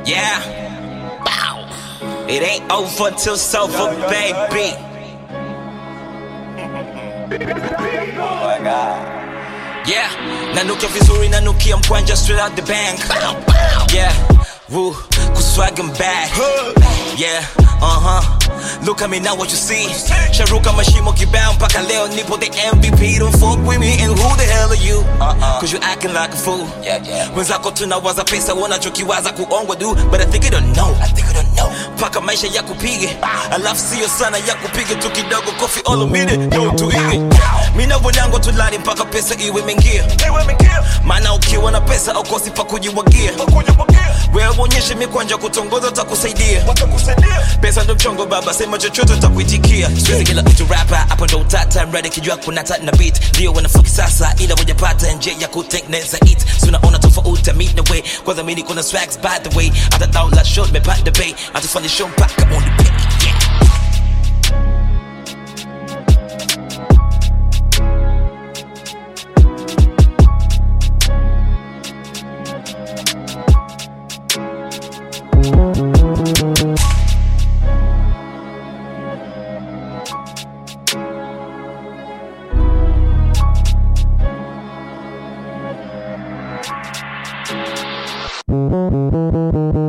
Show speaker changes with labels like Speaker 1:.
Speaker 1: Yeah. Bow. It ain't over till it's over, baby.
Speaker 2: Oh my God.
Speaker 1: Yeah. Nanukia vizuri, nanukia mkwanja straight out the bank. Yeah. Woo. Kuswag and back. Yeah. Look at me now, what you see? Sharuka mashimo kibao mpaka leo nipo the MVP. Don't fuck with me, and who the hell are you? Cause you acting like a fool. Wenzako tunawaza pesa wanachokiwaza kuongwa du, but I think you don't know. Paka maisha ya kupige, alafu siyo sana ya kupige tu kidogo kofi all a minute, yo tuige. Mina wanyango tulali mpaka pesa iwe mengia. Mana ukiwa na pesa au kosi pa kujiwagia. Wewe uonyeshe mikwanja kutongoza takusaidia. Pesa ndo mchongo baba, sema chochote takuitikia. Siwezi kila mtu rapper, hapa ndo utata. Ready kijua kunata na beat, ndio wanafuki sasa ila wajapata nje ya kutengeneza it. So unaona tofauti meet the way, kwanza mimi kuna swags by the way. Hata down la short me back the bay, atufanye show mpaka on the pay. Yeah.